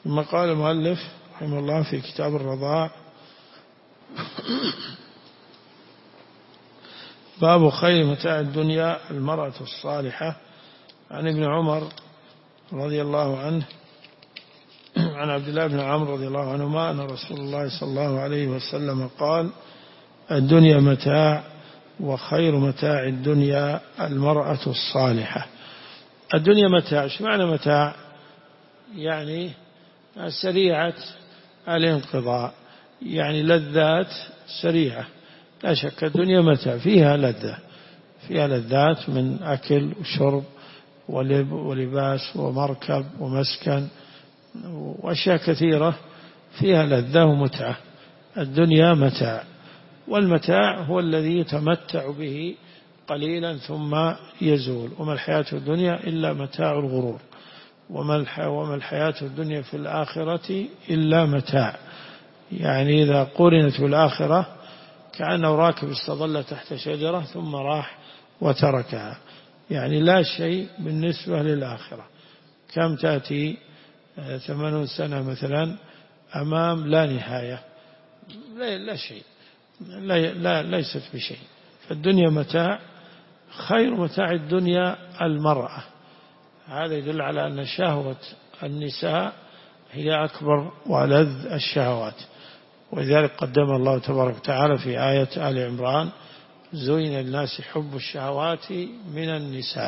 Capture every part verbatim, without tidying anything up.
ثم قال المؤلف رحمه الله في كتاب الرضاع: باب خير متاع الدنيا المرأة الصالحة. عن ابن عمر رضي الله عنه عن عبد الله بن عمرو رضي الله عنهما أن رسول الله صلى الله عليه وسلم قال: الدنيا متاع وخير متاع الدنيا المرأة الصالحة. الدنيا متاع، ايش معنى متاع؟ يعني سريعة الانقضاء، يعني لذات سريعة. لا شك الدنيا متاع، فيها لذة، فيها لذات من أكل وشرب ولباس ومركب ومسكن وأشياء كثيرة فيها لذة ومتعة. الدنيا متاع، والمتاع هو الذي يتمتع به قليلا ثم يزول. وما الحياة الدنيا إلا متاع الغرور، وما الحياة الدنيا في الآخرة إلا متاع. يعني إذا قرنت بالآخرة كأنه راكب استظل تحت شجرة ثم راح وتركها، يعني لا شيء بالنسبة للآخرة. كم تأتي ثمانون سنة مثلا أمام لا نهاية، لا, لا شيء، لا, لا ليست بشيء. فالدنيا متاع، خير متاع الدنيا المرأة. هذا يدل على أن شهوة النساء هي أكبر وألذ الشهوات. ولذلك قدم الله تبارك وتعالى في آية آل عمران: زين للناس حب الشهوات من النساء.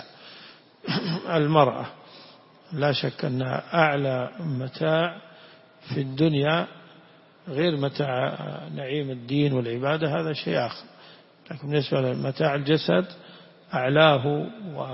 المرأة لا شك أنها أعلى متاع في الدنيا، غير متاع نعيم الدين والعبادة، هذا شيء آخر. لكن بالنسبة لمتاع الجسد أعلاه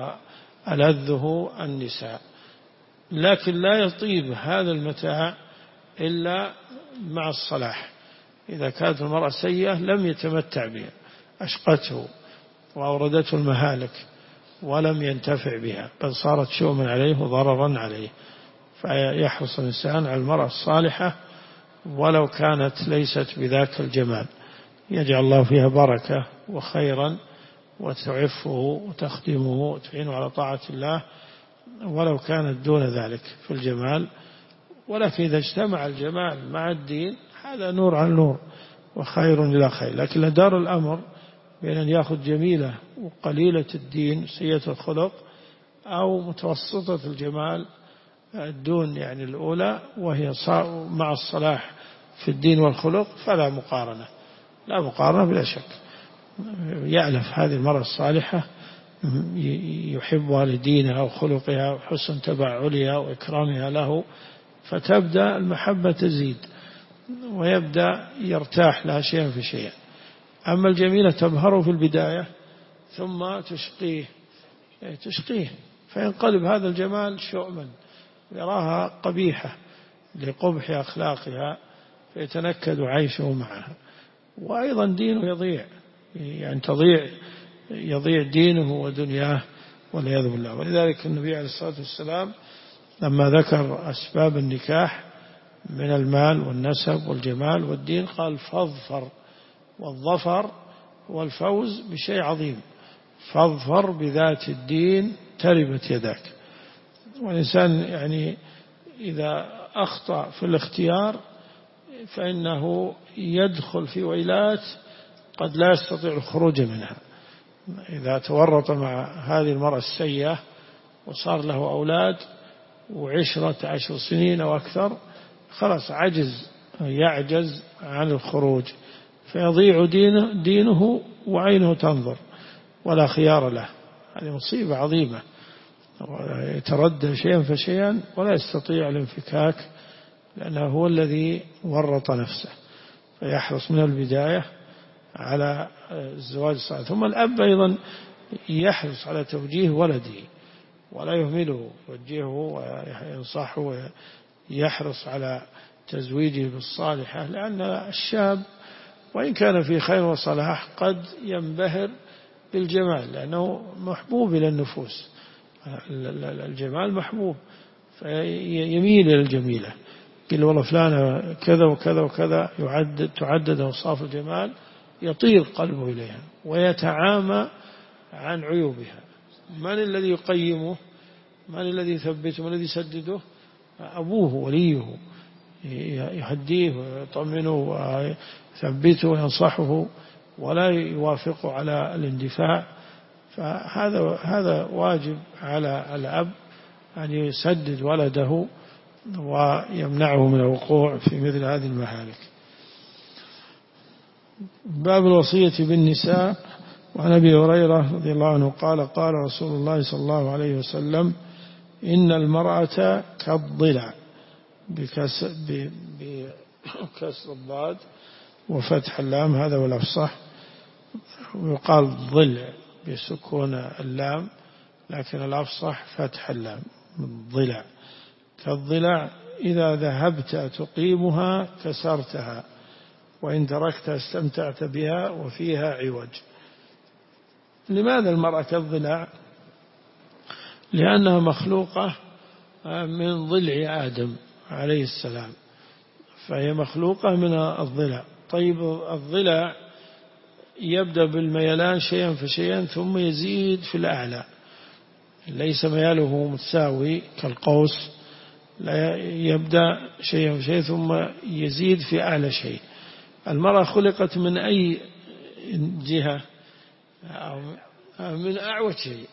وألذه النساء. لكن لا يطيب هذا المتاع إلا مع الصلاح. إذا كانت المرأة سيئة لم يتمتع بها، أشقته وأوردته المهالك ولم ينتفع بها، بل صارت شؤما عليه وضررا عليه. فيحرص الإنسان على المرأة الصالحة ولو كانت ليست بذاك الجمال، يجعل الله فيها بركة وخيرا وتعفه وتخدمه وتعينه على طاعة الله ولو كانت دون ذلك في الجمال. ولكن إذا اجتمع الجمال مع الدين هذا نور عن نور وخير إلى خير. لكن لدار الأمر بين أن يأخذ جميلة وقليلة الدين سيئة الخلق، أو متوسطة الجمال دون يعني الأولى وهي مع الصلاح في الدين والخلق، فلا مقارنة، لا مقارنة بلا شك. يألف هذه المرأة الصالحة يحبها لدينها وخلقها وحسن تبعلها وإكرامها له، فتبدأ المحبة تزيد ويبدأ يرتاح لها شيئا في شيئا. أما الجميلة تبهره في البداية ثم تشقيه تشقيه فينقلب هذا الجمال شؤما، يراها قبيحة لقبح أخلاقها فيتنكد عيشه معها. وأيضا دينه يضيع، يعني تضيع يضيع دينه ودنياه والعياذ بالله. ولذلك النبي عليه الصلاة والسلام لما ذكر أسباب النكاح من المال والنسب والجمال والدين قال: فاظفر، والظفر والفوز بشيء عظيم. فاظفر بذات الدين تربت يداك. والإنسان يعني إذا أخطأ في الاختيار فإنه يدخل في ويلات قد لا يستطيع الخروج منها. إذا تورط مع هذه المرأة السيئة وصار له أولاد وعشرة عشر سنين أو أكثر، خلاص عجز يعجز عن الخروج، فيضيع دينه, دينه وعينه تنظر ولا خيار له. هذه مصيبة عظيمة. يتردى شيئا فشيئا ولا يستطيع الانفكاك، لأنه هو الذي ورط نفسه. فيحرص من البداية على الزواج الصالح. ثم الأب أيضا يحرص على توجيه ولده ولا يهمله، يوجهه وينصحه ويحرص على تزويجه بالصالحة، لأن الشاب وإن كان في خير وصلاح قد ينبهر بالجمال، لأنه محبوب إلى النفوس. الجمال محبوب فيميل إلى الجميلة. قل والله فلانة كذا وكذا وكذا، يعدد تعدد أوصاف الجمال، يطير قلبه إليها ويتعامى عن عيوبها. من الذي يقيمه؟ من الذي يثبته؟ من الذي يسدده؟ أبوه وليه يهديه ويطمنه ويثبته وينصحه ولا يوافقه على الاندفاع. فهذا هذا واجب على الأب أن يسدد ولده ويمنعه من الوقوع في مثل هذه المهالك. باب الوصية بالنساء. وعن أبي هريرة رضي الله عنه قال قال رسول الله صلى الله عليه وسلم إن المرأة كالضلع بكسر الضاد وفتح اللام، هذا هو الأفصح، ويقال ضلع بسكون اللام، لكن الأفصح فتح اللام، ضلع كالضلع إذا ذهبت تقيمها كسرتها وإن تركتها استمتعت بها وفيها عوج. لماذا المرأة كالضلع؟ لأنها مخلوقة من ضلع آدم عليه السلام، فهي مخلوقة من الضلع. طيب الضلع يبدأ بالميلان شيئا فشيئا ثم يزيد في الأعلى، ليس مياله متساوي كالقوس، لا يبدأ شيئا فشيئا ثم يزيد في أعلى شيء. المرأة خلقت من أي جهة؟ من أعوج شيء.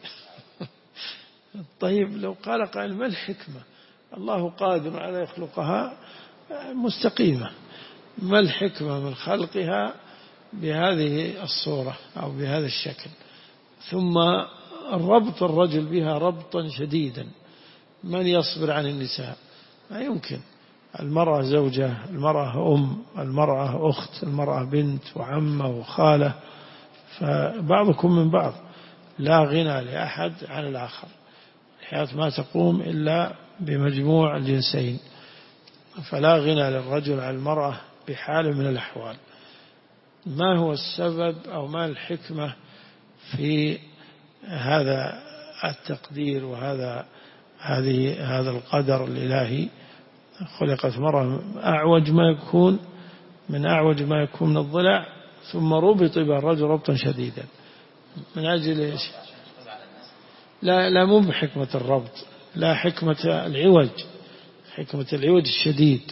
طيب لو قال قائل ما الحكمة؟ الله قادر على يخلقها مستقيمة، ما الحكمة من خلقها بهذه الصورة أو بهذا الشكل؟ ثم الربط الرجل بها ربطا شديدا، من يصبر عن النساء؟ ما يمكن. المرأة زوجة، المرأة أم، المرأة أخت، المرأة بنت وعمة وخالة، فبعضكم من بعض، لا غنى لأحد عن الآخر. الحياة ما تقوم إلا بمجموع الجنسين، فلا غنى للرجل عن المرأة بحال من الأحوال. ما هو السبب أو ما الحكمة في هذا التقدير وهذا هذه هذا القدر الإلهي؟ خلقت مرة أعوج ما يكون من أعوج ما يكون من الضلع، ثم ربط بها الرجل ربطا شديدا من أجل إيش؟ لا لا مو بحكمة الربط، لا، حكمة العوج، حكمة العوج الشديد.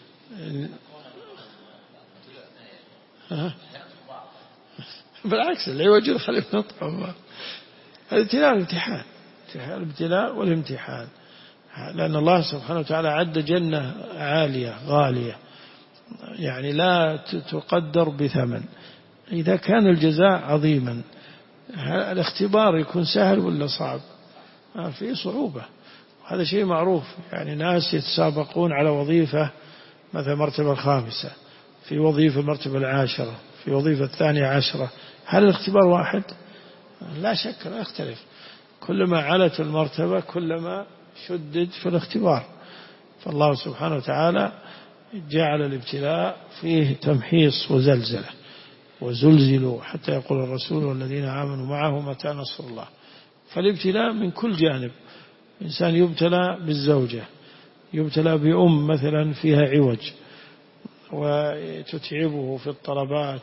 بالعكس العوج يخلف نطقه. الابتلاء والامتحان، الابتلاء والامتحان، لأن الله سبحانه وتعالى عد جنة عالية غالية، يعني لا تقدر بثمن. إذا كان الجزاء عظيما الاختبار يكون سهل ولا صعب؟ فيه صعوبة، هذا شيء معروف. يعني ناس يتسابقون على وظيفة مثل مرتبة الخامسة، في وظيفة المرتبة العاشرة، في وظيفة الثانية عشرة، هل الاختبار واحد؟ لا شك لا يختلف. كلما علت المرتبة كلما شدد في الاختبار. فالله سبحانه وتعالى جعل الابتلاء فيه تمحيص وزلزلة، وزلزلوا حتى يقول الرسول والذين آمنوا معه متى نصر الله. فالابتلاء من كل جانب. إنسان يبتلى بالزوجة، يبتلى بأم مثلا فيها عوج وتتعبه في الطلبات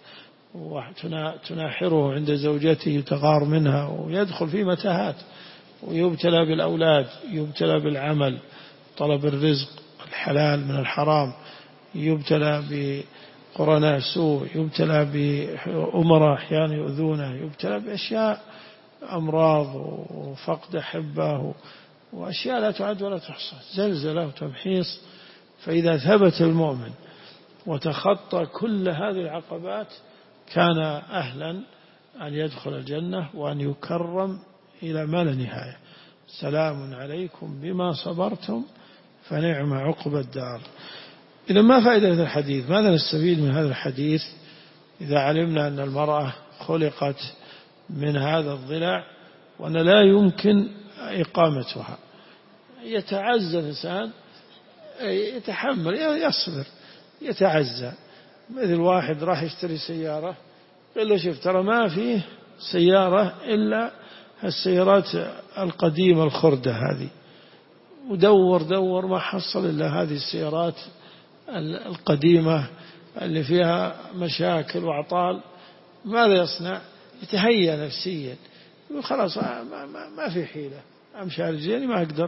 وتناحره عند زوجته، تغار منها ويدخل في متاهات. ويبتلى بالأولاد، يبتلى بالعمل، طلب الرزق الحلال من الحرام، يبتلى بقرناء سوء، يبتلى بأمراء أحيانا يؤذونه، يبتلى بأشياء، أمراض وفقد أحبه وأشياء لا تعد ولا تحصى، زلزلة وتمحيص. فإذا ثبت المؤمن وتخطى كل هذه العقبات كان أهلا أن يدخل الجنة وأن يكرم إلى ما لا نهاية. سلام عليكم بما صبرتم فنعم عقب الدار. إذا ما فائدة هذا الحديث؟ ماذا نستفيد من هذا الحديث إذا علمنا أن المرأة خلقت من هذا الضلع وأن لا يمكن إقامتها؟ يتعزى الإنسان، يتحمل، يصبر، يتعزى. مثل واحد راح يشتري سيارة، قال له شوف ترى ما فيه سيارة إلا السيارات القديمة الخردة هذه، ودور دور ما حصل إلا هذه السيارات القديمة اللي فيها مشاكل وعطال. ماذا يصنع؟ يتهيأ نفسيا، خلاص ما, ما, ما في حيلة، أمشي على رجلي ما أقدر،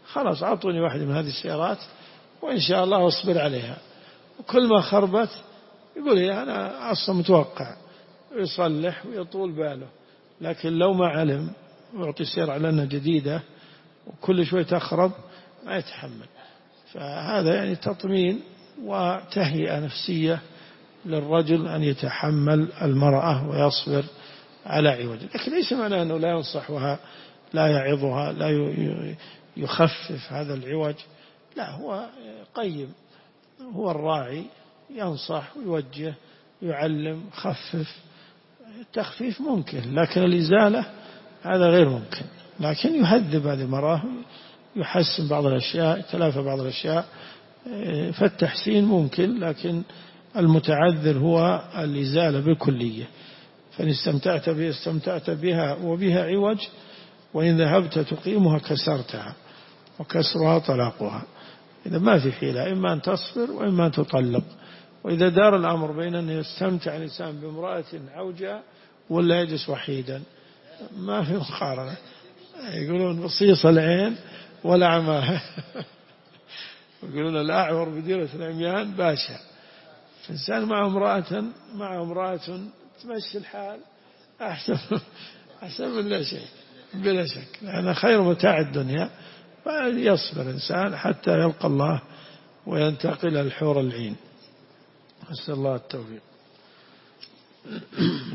خلاص أعطوني واحدة من هذه السيارات وإن شاء الله أصبر عليها. وكل ما خربت يقول لي أنا أصلا متوقع، ويصلح ويطول باله. لكن لو ما علم ويعطي سيارة على أنها جديدة وكل شوي تخرب ما يتحمل. فهذا يعني تطمين وتهيئة نفسية للرجل أن يتحمل المرأة ويصبر على عوج. لكن ليس معناه أنه لا ينصحها، لا يعظها، لا يخفف هذا العوج، لا، هو قيم، هو الراعي، ينصح ويوجه يعلم خفف. التخفيف ممكن، لكن الإزالة هذا غير ممكن. لكن يهذب هذه المرأة، يحسن بعض الأشياء، يتلافى بعض الأشياء، فالتحسين ممكن، لكن المتعذر هو الإزالة بالكلية. فإن استمتعت بها استمتعت بها وبها عوج، وإن ذهبت تقيمها كسرتها، وكسرها طلاقها. إذا ما في حيلة، إما أن تصبر وإما أن تطلق. وإذا دار الأمر بين أن يستمتع الإنسان بامرأة عوجة ولا يجلس وحيدا، ما في مقارنة. يقولون بصيص العين ولا عماها يقولون الأعور بديرة العميان باشا. إنسان مع امرأة مع امرأة تمشي الحال أحسن أحسن من لا شيء بلا شك، لأن خير متاع الدنيا. فيصبر إنسان حتى يلقى الله وينتقل الحور العين. أسأل الله التوفيق.